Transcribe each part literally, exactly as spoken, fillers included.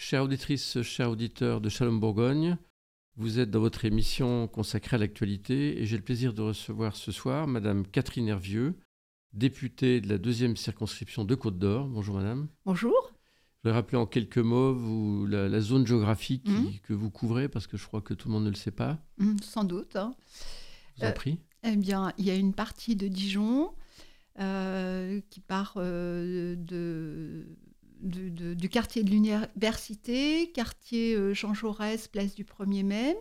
Chères auditrices, chers auditeurs de Shalom Bourgogne, vous êtes dans votre émission consacrée à l'actualité et j'ai le plaisir de recevoir ce soir Madame Catherine Hervieux, députée de la deuxième circonscription de Côte-d'Or. Bonjour Madame. Bonjour. Je vais rappeler en quelques mots vous, la, la zone géographique qui, mmh. que vous couvrez, parce que je crois que tout le monde ne le sait pas. Mmh, sans doute. Hein. Je vous en euh, prie. Eh bien, il y a une partie de Dijon euh, qui part euh, de, de, de, du quartier de l'Université, quartier euh, Jean Jaurès, place du premier mai,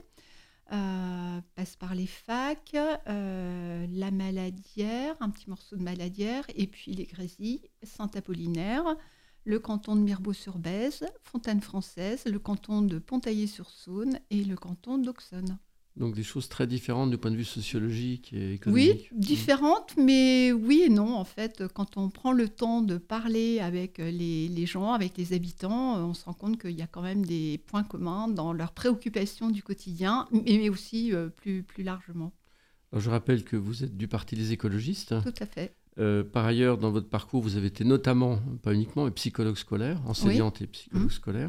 euh, passe par les facs, euh, la Maladière, un petit morceau de Maladière, et puis les Grésilles, Saint-Apollinaire, le canton de Mirebeau-sur-Bèze, Fontaine-Française, le canton de Pontaillé-sur-Saône et le canton d'Auxonne. Donc des choses très différentes du point de vue sociologique et économique. Oui, différentes, mais oui et non. En fait, quand on prend le temps de parler avec les, les gens, avec les habitants, on se rend compte qu'il y a quand même des points communs dans leurs préoccupations du quotidien, mais aussi euh, plus, plus largement. Alors, je rappelle que vous êtes du Parti des écologistes. Tout à fait. Euh, par ailleurs, dans votre parcours, vous avez été notamment, pas uniquement, mais psychologue scolaire, enseignante oui. et psychologue mmh. scolaire.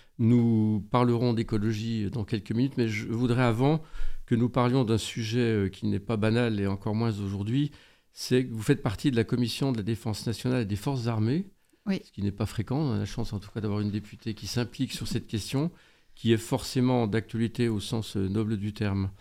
Nous parlerons d'écologie dans quelques minutes, mais je voudrais avant que nous parlions d'un sujet qui n'est pas banal et encore moins aujourd'hui. C'est que vous faites partie de la Commission de la Défense nationale et des Forces armées, oui. ce qui n'est pas fréquent. On a la chance en tout cas d'avoir une députée qui s'implique sur cette question, qui est forcément d'actualité au sens noble du terme.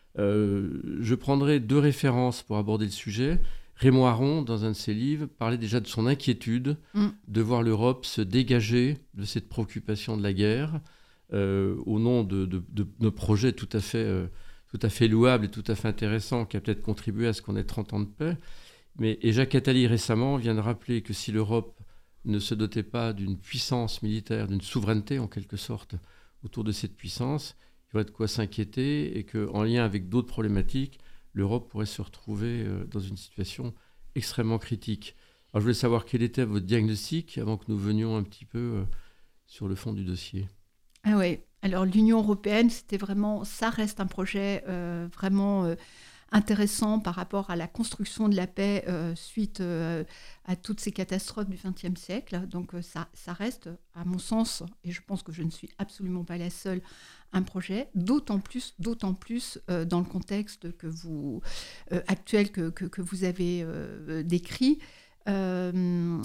Euh, je prendrai deux références pour aborder le sujet. Raymond Aron, dans un de ses livres, parlait déjà de son inquiétude mm. de voir l'Europe se dégager de cette préoccupation de la guerre euh, au nom de, de, de, de projets tout à fait, euh, tout à fait louables et tout à fait intéressants qui a peut-être contribué à ce qu'on ait trente ans de paix. Mais, et Jacques Attali, récemment, vient de rappeler que si l'Europe ne se dotait pas d'une puissance militaire, d'une souveraineté en quelque sorte autour de cette puissance, il y aurait de quoi s'inquiéter et qu'en lien avec d'autres problématiques, l'Europe pourrait se retrouver dans une situation extrêmement critique. Alors, je voulais savoir quel était votre diagnostic avant que nous venions un petit peu sur le fond du dossier. Ah oui, alors l'Union européenne, c'était vraiment, ça reste un projet euh, vraiment euh, intéressant par rapport à la construction de la paix euh, suite euh, à toutes ces catastrophes du vingtième siècle. Donc euh, ça, ça reste, à mon sens, et je pense que je ne suis absolument pas la seule, un projet, d'autant plus, d'autant plus euh, dans le contexte que vous, euh, actuel que, que, que vous avez euh, décrit. Euh,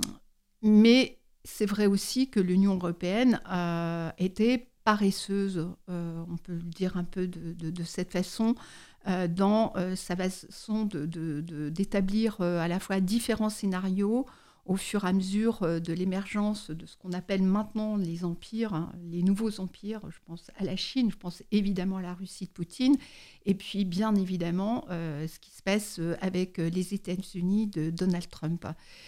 mais c'est vrai aussi que l'Union européenne euh, était paresseuse, euh, on peut le dire un peu de, de, de cette façon, euh, dans euh, sa façon de, de, de, d'établir euh, à la fois différents scénarios au fur et à mesure euh, de l'émergence de ce qu'on appelle maintenant les empires, hein, les nouveaux empires. Je pense à la Chine, je pense évidemment à la Russie de Poutine, et puis bien évidemment euh, ce qui se passe avec les États-Unis de Donald Trump.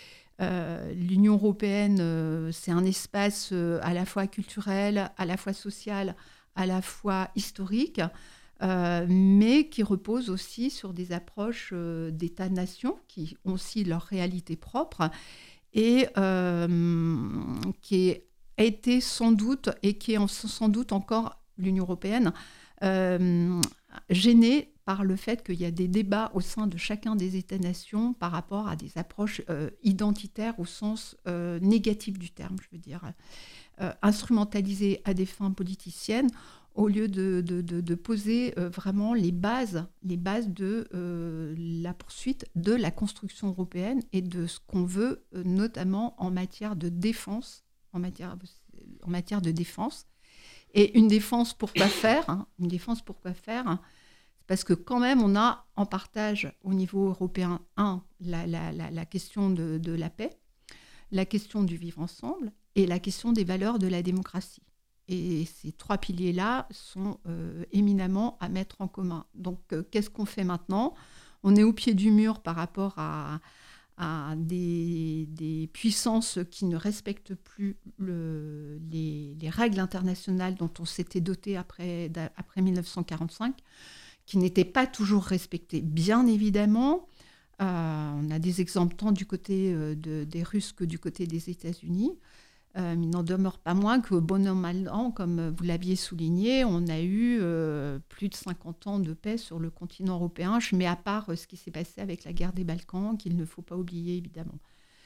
Euh, L'Union européenne, euh, c'est un espace euh, à la fois culturel, à la fois social, à la fois historique, euh, mais qui repose aussi sur des approches euh, d'États-nations qui ont aussi leur réalité propre et euh, qui a été sans doute, et qui est sans doute encore l'Union européenne, euh, gênée par le fait qu'il y a des débats au sein de chacun des États-nations par rapport à des approches euh, identitaires au sens euh, négatif du terme, je veux dire, euh, instrumentalisées à des fins politiciennes, au lieu de, de, de, de poser euh, vraiment les bases, les bases de euh, la poursuite de la construction européenne et de ce qu'on veut, euh, notamment en matière de défense, en matière, en matière de défense. Et une défense pour quoi faire, hein, une défense pour quoi faire, hein, parce que quand même, on a en partage au niveau européen, un, la, la, la, la question de, de la paix, la question du vivre ensemble et la question des valeurs de la démocratie. Et ces trois piliers-là sont euh, éminemment à mettre en commun. Donc, euh, qu'est-ce qu'on fait maintenant ? On est au pied du mur par rapport à, à des, des puissances qui ne respectent plus le, les, les règles internationales dont on s'était doté après, après dix-neuf cent quarante-cinq, qui n'étaient pas toujours respectées, bien évidemment. Euh, on a des exemples tant du côté euh, de, des Russes que du côté des États-Unis. Euh, mais il n'en demeure pas moins que bon an, mal an, comme vous l'aviez souligné, on a eu euh, plus de cinquante ans de paix sur le continent européen. Je mets à part euh, ce qui s'est passé avec la guerre des Balkans, qu'il ne faut pas oublier, évidemment.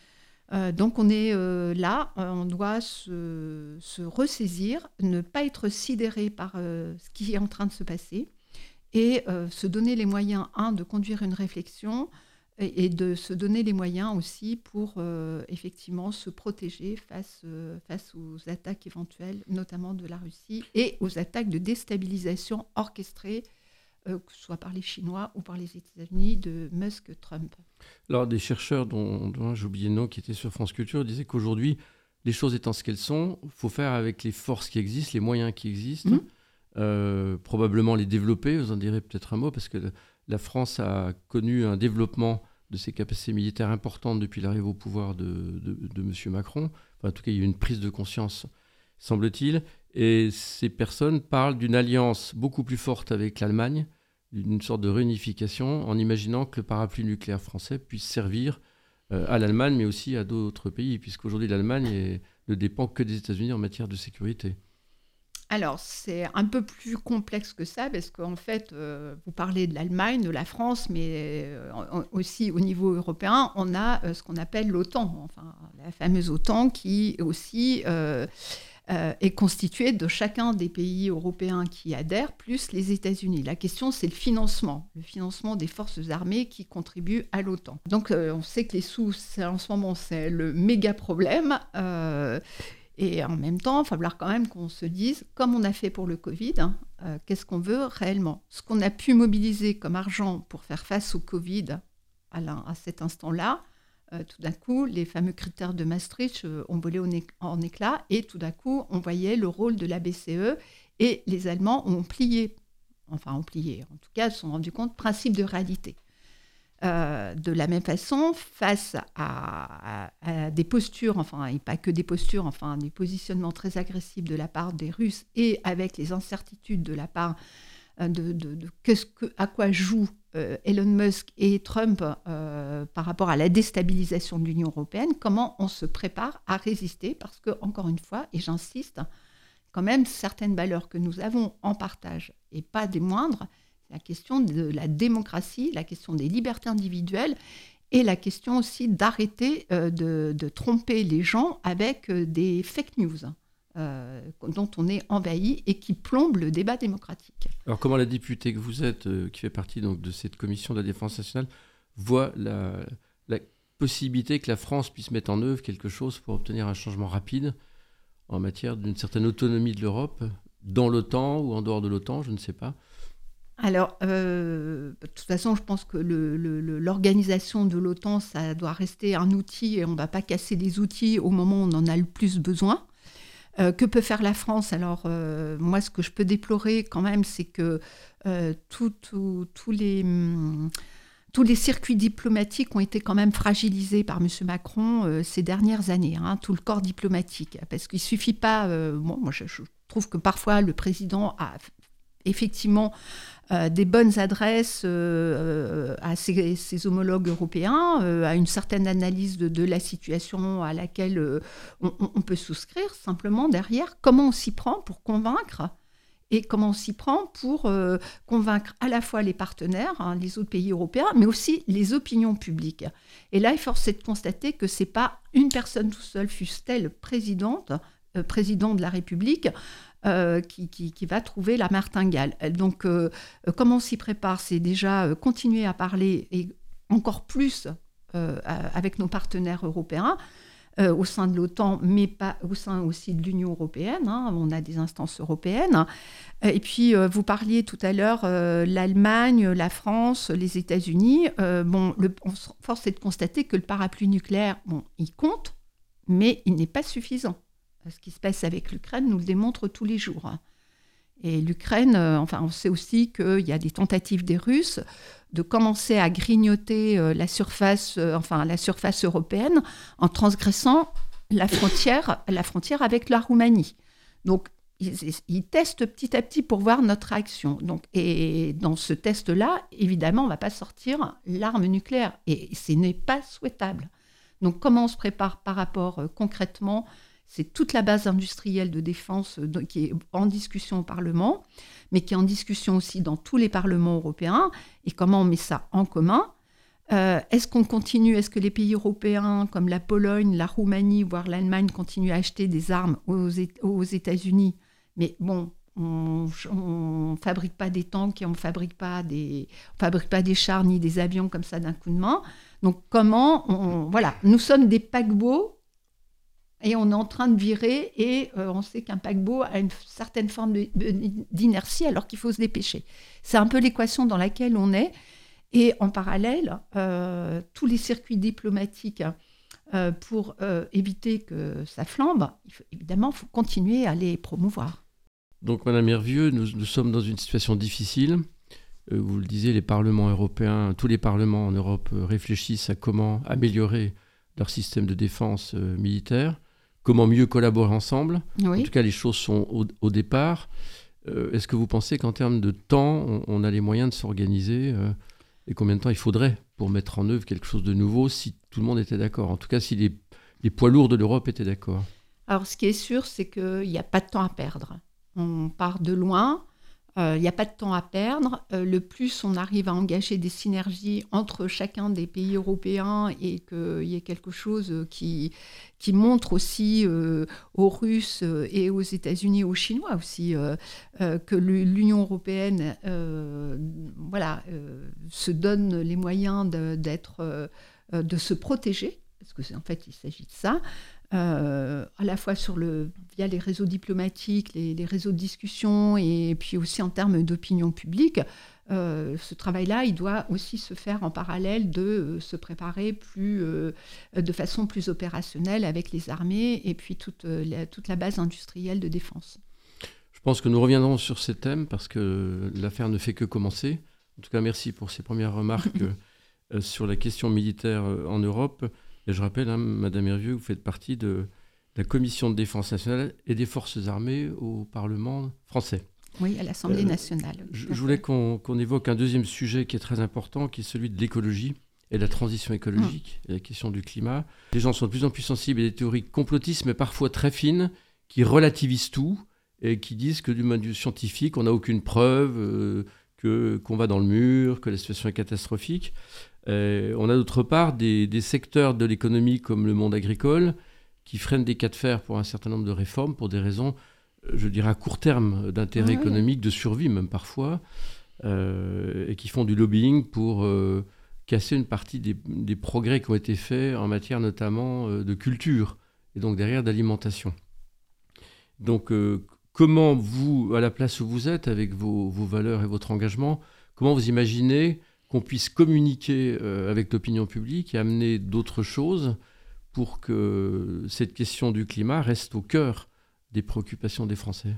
Euh, donc on est euh, là, on doit se, se ressaisir, ne pas être sidéré par euh, ce qui est en train de se passer et euh, se donner les moyens, un, de conduire une réflexion et, et de se donner les moyens aussi pour euh, effectivement se protéger face, euh, face aux attaques éventuelles, notamment de la Russie, et aux attaques de déstabilisation orchestrées, euh, que ce soit par les Chinois ou par les États-Unis, de Musk-Trump. Alors, des chercheurs dont, dont j'ai oublié le nom, qui étaient sur France Culture, disaient qu'aujourd'hui, les choses étant ce qu'elles sont, il faut faire avec les forces qui existent, les moyens qui existent, mmh. euh, probablement les développer. Vous en direz peut-être un mot, parce que la France a connu un développement de ses capacités militaires importantes depuis l'arrivée au pouvoir de, de, de M. Macron. Enfin, en tout cas, il y a eu une prise de conscience, semble-t-il. Et ces personnes parlent d'une alliance beaucoup plus forte avec l'Allemagne, d'une sorte de réunification, en imaginant que le parapluie nucléaire français puisse servir euh, à l'Allemagne, mais aussi à d'autres pays, puisqu'aujourd'hui l'Allemagne est, ne dépend que des États-Unis en matière de sécurité. Alors, c'est un peu plus complexe que ça, parce qu'en fait, euh, vous parlez de l'Allemagne, de la France, mais euh, aussi au niveau européen, on a euh, ce qu'on appelle l'OTAN, enfin, la fameuse OTAN qui aussi... Euh, Euh, est constituée de chacun des pays européens qui adhèrent, plus les États-Unis. La question, c'est le financement, le financement des forces armées qui contribuent à l'OTAN. Donc, euh, on sait que les sous, c'est, en ce moment, c'est le méga problème. Euh, et en même temps, il va falloir quand même qu'on se dise, comme on a fait pour le Covid, hein, euh, qu'est-ce qu'on veut réellement ? Ce qu'on a pu mobiliser comme argent pour faire face au Covid à, la, à cet instant-là, Euh, tout d'un coup, les fameux critères de Maastricht euh, ont volé en, éc- en éclats et tout d'un coup, on voyait le rôle de la B C E et les Allemands ont plié, enfin ont plié, en tout cas, se sont rendus compte, principe de réalité. Euh, de la même façon, face à, à, à des postures, enfin, et pas que des postures, enfin, des positionnements très agressifs de la part des Russes et avec les incertitudes de la part de, de, de qu'est-ce que, à quoi joue euh, Elon Musk et Trump euh, par rapport à la déstabilisation de l'Union européenne, comment on se prépare à résister, parce que, encore une fois, et j'insiste, quand même, certaines valeurs que nous avons en partage, et pas des moindres, la question de la démocratie, la question des libertés individuelles, et la question aussi d'arrêter euh, de, de tromper les gens avec euh, des fake news. Euh, dont on est envahi et qui plombe le débat démocratique. Alors comment la députée que vous êtes, euh, qui fait partie donc, de cette commission de la défense nationale, voit la, la possibilité que la France puisse mettre en œuvre quelque chose pour obtenir un changement rapide en matière d'une certaine autonomie de l'Europe, dans l'OTAN ou en dehors de l'OTAN, je ne sais pas. Alors, euh, de toute façon, je pense que le, le, le, l'organisation de l'OTAN, ça doit rester un outil et on ne va pas casser les outils au moment où on en a le plus besoin. Euh, que peut faire la France ? Alors, euh, moi, ce que je peux déplorer quand même, c'est que euh, tout, tout, tous, les, hum, tous les circuits diplomatiques ont été quand même fragilisés par M. Macron euh, ces dernières années, hein, tout le corps diplomatique. Parce qu'il ne suffit pas... Euh, bon, moi, je, je trouve que parfois, le président a effectivement euh, des bonnes adresses euh, à ses, ses homologues européens, euh, à une certaine analyse de, de la situation à laquelle euh, on, on peut souscrire. Simplement, derrière, comment on s'y prend pour convaincre et comment on s'y prend pour euh, convaincre à la fois les partenaires, hein, les autres pays européens, mais aussi les opinions publiques. Et là, il faut force est de constater que ce n'est pas une personne tout seule, fût-elle présidente, euh, président de la République, Euh, qui, qui, qui va trouver la martingale. Donc, euh, comment on s'y prépare ? C'est déjà euh, continuer à parler, et encore plus euh, avec nos partenaires européens, euh, au sein de l'OTAN, mais pas au sein aussi de l'Union européenne. Hein, on a des instances européennes. Et puis, euh, vous parliez tout à l'heure, euh, l'Allemagne, la France, les États-Unis. Euh, bon, le, on force est de constater que le parapluie nucléaire, bon, il compte, mais il n'est pas suffisant. Ce qui se passe avec l'Ukraine nous le démontre tous les jours. Et l'Ukraine, euh, enfin, on sait aussi qu'il y a des tentatives des Russes de commencer à grignoter euh, la surface, euh, enfin, la surface européenne en transgressant la frontière, la frontière avec la Roumanie. Donc, ils, ils testent petit à petit pour voir notre réaction. Donc, et dans ce test-là, évidemment, on ne va pas sortir l'arme nucléaire. Et ce n'est pas souhaitable. Donc, comment on se prépare par rapport euh, concrètement ? C'est toute la base industrielle de défense qui est en discussion au Parlement, mais qui est en discussion aussi dans tous les parlements européens. Et comment on met ça en commun ? Euh, est-ce qu'on continue, est-ce que les pays européens comme la Pologne, la Roumanie, voire l'Allemagne continuent à acheter des armes aux, aux États-Unis? Mais bon, on ne fabrique pas des tanks et on ne fabrique pas des, on fabrique pas des chars ni des avions comme ça d'un coup de main. Donc comment on, voilà, nous sommes des paquebots et on est en train de virer et euh, on sait qu'un paquebot a une certaine forme de, de, d'inertie alors qu'il faut se dépêcher. C'est un peu l'équation dans laquelle on est. Et en parallèle, euh, tous les circuits diplomatiques euh, pour euh, éviter que ça flambe, il faut, évidemment, il faut continuer à les promouvoir. Donc, Madame Hervieux, nous, nous sommes dans une situation difficile. Euh, vous le disiez, les parlements européens, tous les parlements en Europe euh, réfléchissent à comment améliorer leur système de défense euh, militaire, comment mieux collaborer ensemble. Oui. En tout cas, les choses sont au, au départ. Euh, est-ce que vous pensez qu'en termes de temps, on, on a les moyens de s'organiser euh, et combien de temps il faudrait pour mettre en œuvre quelque chose de nouveau si tout le monde était d'accord? En tout cas, si les, les poids lourds de l'Europe étaient d'accord. Alors, ce qui est sûr, c'est qu'il n'y a pas de temps à perdre. On part de loin, euh, il n'y a pas de temps à perdre. Euh, le plus on arrive à engager des synergies entre chacun des pays européens et qu'il y ait quelque chose qui, qui montre aussi euh, aux Russes et aux États-Unis, aux Chinois aussi, euh, euh, que l'Union européenne euh, voilà, euh, se donne les moyens de, d'être, euh, de se protéger, parce que c'est, en fait, il s'agit de ça. Euh, à la fois sur le, via les réseaux diplomatiques, les, les réseaux de discussion et puis aussi en termes d'opinion publique. Euh, ce travail-là, il doit aussi se faire en parallèle de euh, se préparer plus, euh, de façon plus opérationnelle avec les armées et puis toute, euh, la, toute la base industrielle de défense. Je pense que nous reviendrons sur ces thèmes parce que l'affaire ne fait que commencer. En tout cas, merci pour ces premières remarques euh, sur la question militaire euh, en Europe. Et je rappelle, hein, Madame Hervieux, vous faites partie de la Commission de défense nationale et des forces armées au Parlement français. Oui, à l'Assemblée euh, nationale. Je, je voulais qu'on, qu'on évoque un deuxième sujet qui est très important, qui est celui de l'écologie et de la transition écologique, mmh. et la question du climat. Les gens sont de plus en plus sensibles à des théories complotistes, mais parfois très fines, qui relativisent tout et qui disent que du point de vue scientifique, on n'a aucune preuve, euh, que, qu'on va dans le mur, que la situation est catastrophique. Euh, on a d'autre part des, des secteurs de l'économie comme le monde agricole qui freinent des cas de fer pour un certain nombre de réformes pour des raisons, je dirais, à court terme d'intérêt oui, économique, oui. de survie même parfois, euh, et qui font du lobbying pour euh, casser une partie des, des progrès qui ont été faits en matière notamment euh, de culture et donc derrière d'alimentation. Donc euh, comment vous, à la place où vous êtes, avec vos, vos valeurs et votre engagement, comment vous imaginez qu'on puisse communiquer euh, avec l'opinion publique et amener d'autres choses pour que cette question du climat reste au cœur des préoccupations des Français?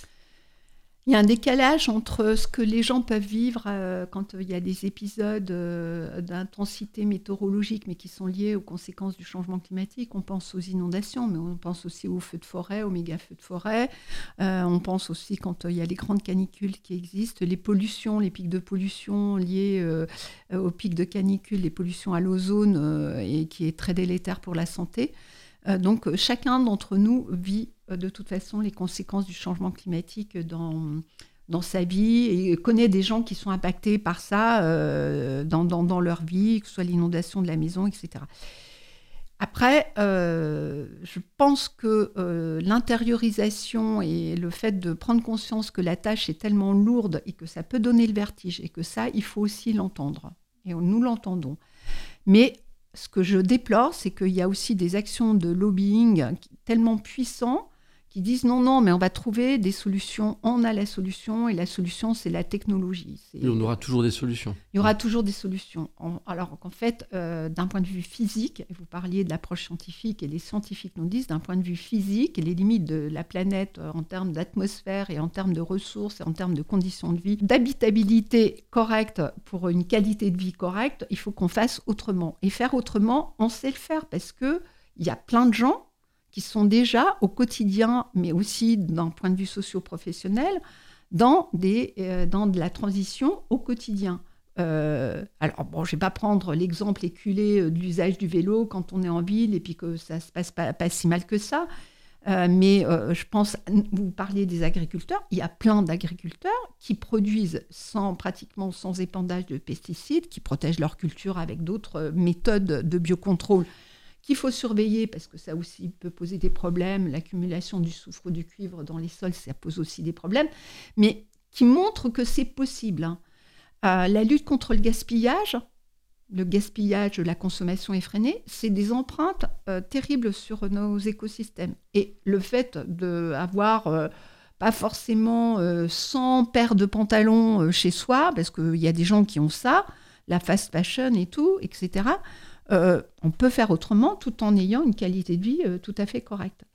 Il y a un décalage entre ce que les gens peuvent vivre euh, quand il y a des épisodes euh, d'intensité météorologique, mais qui sont liés aux conséquences du changement climatique. On pense aux inondations, mais on pense aussi aux feux de forêt, aux méga-feux de forêt. Euh, on pense aussi quand il y a les grandes canicules qui existent, les pollutions, les pics de pollution liés euh, aux pics de canicule, les pollutions à l'ozone, euh, et qui est très délétère pour la santé. Euh, donc, chacun d'entre nous vit de toute façon les conséquences du changement climatique dans, dans sa vie et connaît des gens qui sont impactés par ça euh, dans, dans, dans leur vie, que ce soit l'inondation de la maison, et cetera. Après, euh, je pense que euh, l'intériorisation et le fait de prendre conscience que la tâche est tellement lourde et que ça peut donner le vertige et que ça, il faut aussi l'entendre. Et nous l'entendons. Mais ce que je déplore, c'est qu'il y a aussi des actions de lobbying tellement puissants qui disent non, non, mais on va trouver des solutions, on a la solution, et la solution, c'est la technologie. C'est... Et on aura toujours des solutions. Il y aura toujours des solutions. En, alors qu'en fait, euh, d'un point de vue physique, vous parliez de l'approche scientifique, et les scientifiques nous disent, d'un point de vue physique, les limites de la planète euh, en termes d'atmosphère et en termes de ressources et en termes de conditions de vie, d'habitabilité correcte pour une qualité de vie correcte, il faut qu'on fasse autrement. Et faire autrement, on sait le faire parce qu'il y a plein de gens qui sont déjà au quotidien, mais aussi d'un point de vue socio-professionnel, dans, des, euh, dans de la transition au quotidien. Euh, alors, bon, je ne vais pas prendre l'exemple éculé de l'usage du vélo quand on est en ville et puis que ça ne se passe pas, pas si mal que ça, Euh, mais euh, je pense, vous parliez des agriculteurs, il y a plein d'agriculteurs qui produisent sans, pratiquement sans épandage de pesticides, qui protègent leur culture avec d'autres méthodes de biocontrôle qu'il faut surveiller parce que ça aussi peut poser des problèmes. L'accumulation du soufre ou du cuivre dans les sols, ça pose aussi des problèmes, mais qui montrent que c'est possible. Hein. Euh, la lutte contre le gaspillage, le gaspillage, la consommation effrénée, c'est des empreintes euh, terribles sur nos écosystèmes. Et le fait d'avoir euh, pas forcément euh, cent paires de pantalons euh, chez soi, parce qu'il y a des gens qui ont ça, la fast fashion et tout, et cetera, euh, on peut faire autrement tout en ayant une qualité de vie euh, tout à fait correcte.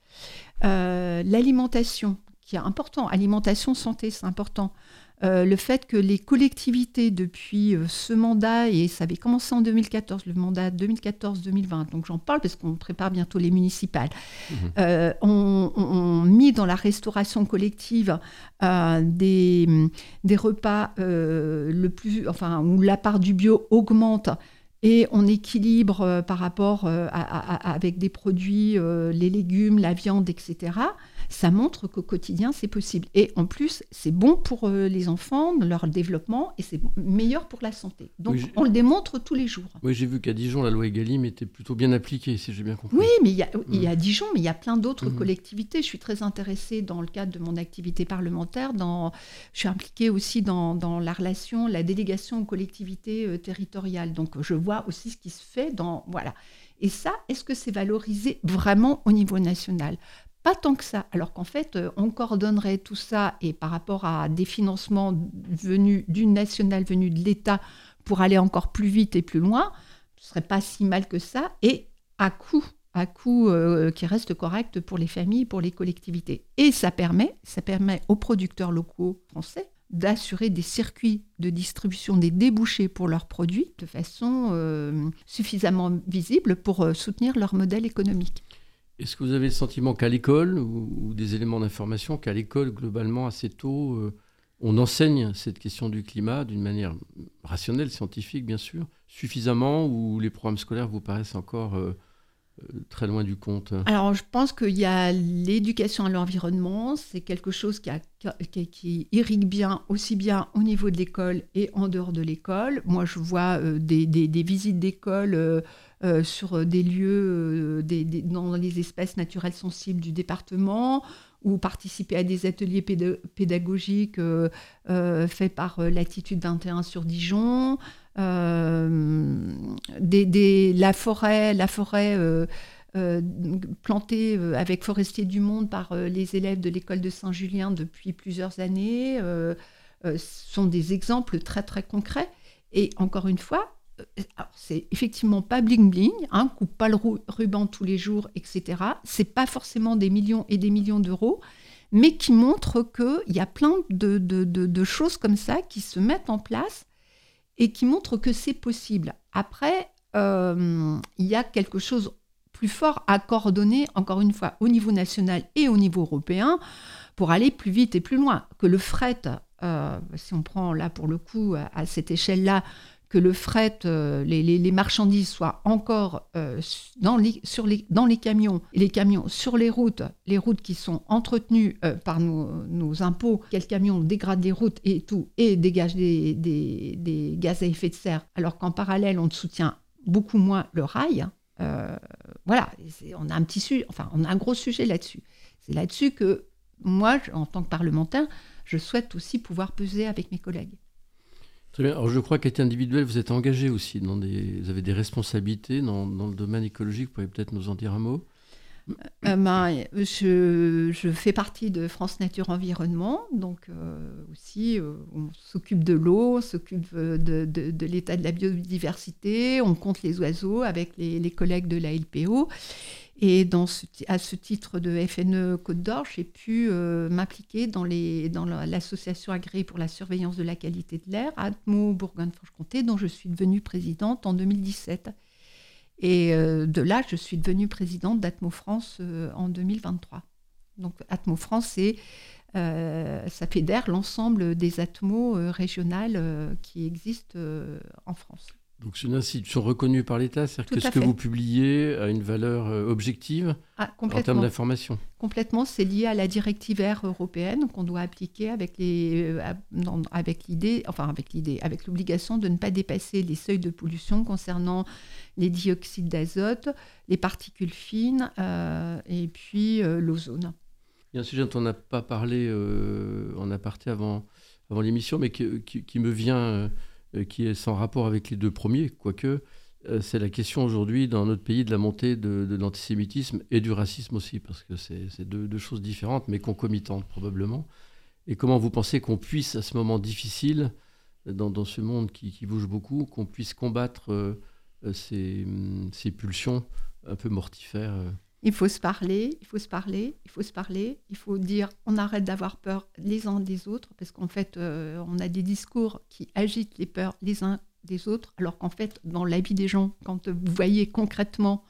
Euh, l'alimentation, qui est important, alimentation, santé, c'est important. Euh, le fait que les collectivités, depuis euh, ce mandat, et ça avait commencé en deux mille quatorze, le mandat deux mille quatorze deux mille vingt, donc j'en parle parce qu'on prépare bientôt les municipales, mmh. euh, ont, ont, ont mis dans la restauration collective euh, des, des repas euh, le plus, enfin, où la part du bio augmente et on équilibre euh, par rapport euh, à, à, à, avec des produits, euh, les légumes, la viande, et cetera. Ça montre qu'au quotidien, c'est possible. Et en plus, c'est bon pour euh, les enfants, leur développement, et c'est meilleur pour la santé. Donc, oui, on le démontre tous les jours. Oui, j'ai vu qu'à Dijon, la loi Egalim était plutôt bien appliquée, si j'ai bien compris. Oui, mais il y a, mmh. il y a Dijon, mais il y a plein d'autres mmh. collectivités. Je suis très intéressée dans le cadre de mon activité parlementaire. Dans, je suis impliquée aussi dans, dans la relation, la délégation aux collectivités euh, territoriales. Donc, je vois aussi ce qui se fait dans... Voilà. Et ça, est-ce que c'est valorisé vraiment au niveau national ? Pas tant que ça, alors qu'en fait, on coordonnerait tout ça et par rapport à des financements venus du national, venus de l'État pour aller encore plus vite et plus loin, ce ne serait pas si mal que ça et à coût, à coût euh, qui reste correct pour les familles, pour les collectivités. Et ça permet, ça permet aux producteurs locaux français d'assurer des circuits de distribution, des débouchés pour leurs produits de façon euh, suffisamment visible pour euh, soutenir leur modèle économique. Est-ce que vous avez le sentiment qu'à l'école, ou, ou des éléments d'information, qu'à l'école, globalement, assez tôt, euh, on enseigne cette question du climat d'une manière rationnelle, scientifique, bien sûr, suffisamment, ou les programmes scolaires vous paraissent encore euh, euh, très loin du compte ? Alors, je pense qu'il y a l'éducation à l'environnement, c'est quelque chose qui, a, qui, qui irrigue bien, aussi bien au niveau de l'école et en dehors de l'école. Moi, je vois euh, des, des, des visites d'école euh, Euh, sur des lieux, euh, des, des, dans les espaces naturels sensibles du département, ou participer à des ateliers péda- pédagogiques euh, euh, faits par euh, Latitude vingt et un sur Dijon, euh, des, des, la forêt, la forêt euh, euh, plantée euh, avec Forestiers du Monde par euh, les élèves de l'école de Saint-Julien depuis plusieurs années, euh, euh, sont des exemples très très concrets. Et encore une fois, alors, c'est effectivement pas bling-bling, hein, coupe pas le ru- ruban tous les jours, et cetera. C'est pas forcément des millions et des millions d'euros, mais qui montrent qu'il y a plein de, de, de, de choses comme ça qui se mettent en place et qui montrent que c'est possible. Après, euh, il y a quelque chose plus fort à coordonner, encore une fois, au niveau national et au niveau européen, pour aller plus vite et plus loin. Que le fret, euh, si on prend là pour le coup à, à cette échelle-là, que le fret, euh, les, les, les marchandises soient encore euh, dans, les, sur les, dans les camions, et les camions sur les routes, les routes qui sont entretenues euh, par nos, nos impôts, quel camion dégrade les routes et tout, et dégage des, des, des gaz à effet de serre, alors qu'en parallèle, on soutient beaucoup moins le rail. Euh, voilà, c'est, on a un petit sujet, enfin, on a un gros sujet là-dessus. C'est là-dessus que moi, en tant que parlementaire, je souhaite aussi pouvoir peser avec mes collègues. Très bien. Alors, je crois qu'à titre individuel, vous êtes engagé aussi, dans des, vous avez des responsabilités dans, dans le domaine écologique. Vous pourriez peut-être nous en dire un mot ? euh, ben, je, je fais partie de France Nature Environnement, donc euh, aussi, euh, on s'occupe de l'eau, on s'occupe de, de, de l'état de la biodiversité, on compte les oiseaux avec les, les collègues de la L P O. Et dans ce, à ce titre de F N E Côte d'Or, j'ai pu euh, m'impliquer dans, les, dans la, l'association agréée pour la surveillance de la qualité de l'air, Atmo Bourgogne-Franche-Comté, dont je suis devenue présidente en deux mille dix-sept. Et euh, de là, je suis devenue présidente d'Atmo France euh, en deux mille vingt-trois. Donc Atmo France, c'est, euh, ça fédère l'ensemble des Atmos euh, régionales euh, qui existent euh, en France. Donc c'est une institution reconnue par l'État, c'est-à-dire que ce que fait. vous publiez a une valeur euh, objective Ah, en termes d'information. Complètement, c'est lié à la directive R européenne qu'on doit appliquer avec les, euh, non, avec l'idée, enfin avec l'idée, avec l'obligation de ne pas dépasser les seuils de pollution concernant les dioxydes d'azote, les particules fines euh, et puis euh, l'ozone. Il y a un sujet dont on n'a pas parlé euh, en aparté avant, avant l'émission, mais qui, qui, qui me vient, euh, qui est sans rapport avec les deux premiers, quoique. C'est la question aujourd'hui dans notre pays de la montée de, de l'antisémitisme et du racisme aussi, parce que c'est, c'est deux, deux choses différentes, mais concomitantes probablement. Et comment vous pensez qu'on puisse, à ce moment difficile, dans, dans ce monde qui, qui bouge beaucoup, qu'on puisse combattre euh, ces, ces pulsions un peu mortifères euh. Il faut se parler, il faut se parler, il faut se parler, il faut dire on arrête d'avoir peur les uns des autres, parce qu'en fait, euh, on a des discours qui agitent les peurs les uns des autres, alors qu'en fait, dans la vie des gens, quand vous voyez concrètement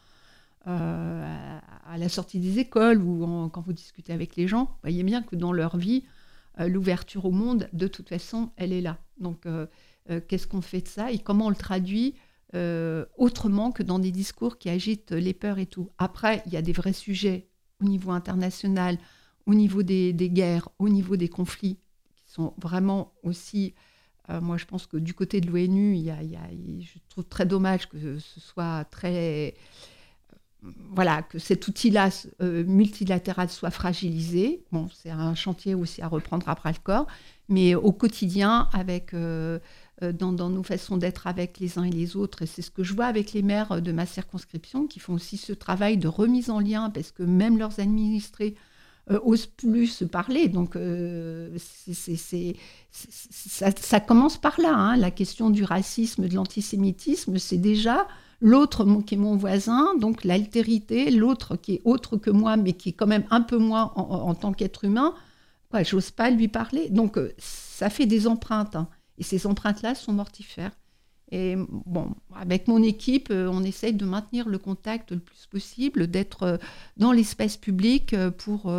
euh, à, à la sortie des écoles ou en, quand vous discutez avec les gens, vous voyez bien que dans leur vie, euh, l'ouverture au monde, de toute façon, elle est là. Donc, euh, euh, qu'est-ce qu'on fait de ça et comment on le traduit euh, autrement que dans des discours qui agitent les peurs et tout. Après, il y a des vrais sujets au niveau international, au niveau des, des guerres, au niveau des conflits, qui sont vraiment aussi... Euh, moi, je pense que du côté de l'ONU, il y a, il y a, je trouve très dommage que ce soit très... Euh, voilà, que cet outil-là euh, multilatéral soit fragilisé. Bon, c'est un chantier aussi à reprendre à bras-le-corps, mais au quotidien, avec, euh, dans, dans nos façons d'être avec les uns et les autres, et c'est ce que je vois avec les maires de ma circonscription, qui font aussi ce travail de remise en lien, parce que même leurs administrés Euh, osent plus se parler. Donc, euh, c'est, c'est, c'est, c'est, ça, ça commence par là. Hein. La question du racisme, de l'antisémitisme, c'est déjà l'autre qui est mon voisin, donc l'altérité, l'autre qui est autre que moi, mais qui est quand même un peu moi en, en, en tant qu'être humain. Quoi, j'ose pas lui parler. Donc, euh, ça fait des empreintes. Hein. Et ces empreintes-là sont mortifères. Et bon, avec mon équipe, on essaye de maintenir le contact le plus possible, d'être dans l'espace public pour,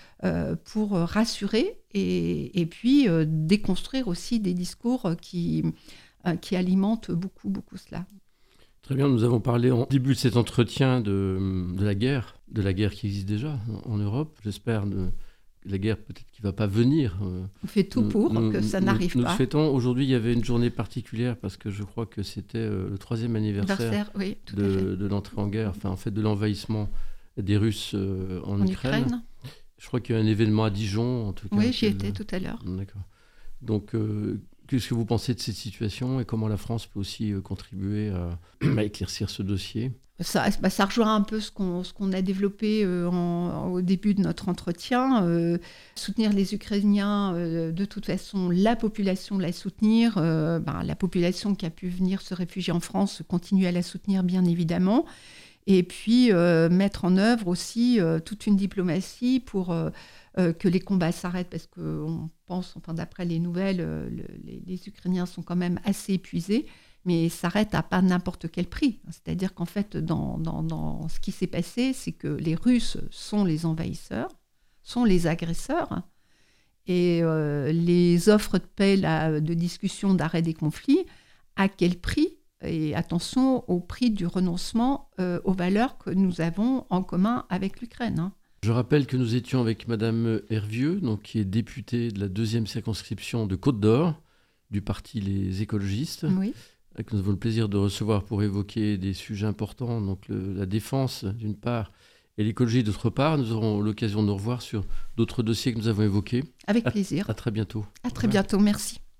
pour rassurer et, et puis déconstruire aussi des discours qui, qui alimentent beaucoup, beaucoup cela. Très bien, nous avons parlé en début de cet entretien de, de la guerre, de la guerre qui existe déjà en Europe, j'espère de... La guerre, peut-être qui ne va pas venir. On fait tout pour nous, que ça nous, n'arrive nous pas. Nous fêtons. Aujourd'hui, il y avait une journée particulière parce que je crois que c'était euh, le troisième anniversaire oui, de, de l'entrée en guerre, enfin en fait de l'envahissement des Russes euh, en, en Ukraine. Ukraine. Je crois qu'il y a un événement à Dijon, en tout cas. Oui, j'y étais le... tout à l'heure. D'accord. Donc, euh, qu'est-ce que vous pensez de cette situation et comment la France peut aussi euh, contribuer à, à éclaircir ce dossier ? Ça, bah, ça rejoint un peu ce qu'on, ce qu'on a développé euh, en, au début de notre entretien. Euh, soutenir les Ukrainiens, euh, de toute façon, la population la soutenir. Euh, bah, la population qui a pu venir se réfugier en France continue à la soutenir, bien évidemment. Et puis, euh, mettre en œuvre aussi euh, toute une diplomatie pour euh, euh, que les combats s'arrêtent. Parce qu'on pense, enfin, d'après les nouvelles, euh, le, les, les Ukrainiens sont quand même assez épuisés. Mais s'arrête à pas n'importe quel prix. C'est-à-dire qu'en fait, dans, dans, dans ce qui s'est passé, c'est que les Russes sont les envahisseurs, sont les agresseurs, et euh, les offres de paix, là, de discussion, d'arrêt des conflits, à quel prix ? Et attention au prix du renoncement euh, aux valeurs que nous avons en commun avec l'Ukraine. Hein. Je rappelle que nous étions avec Madame Hervieux, donc, qui est députée de la deuxième circonscription de Côte-d'Or, du parti Les Écologistes. Oui. Que nous avons le plaisir de recevoir pour évoquer des sujets importants, donc le, la défense d'une part et l'écologie d'autre part. Nous aurons l'occasion de nous revoir sur d'autres dossiers que nous avons évoqués. Avec à, plaisir. À très bientôt. À très bientôt, merci.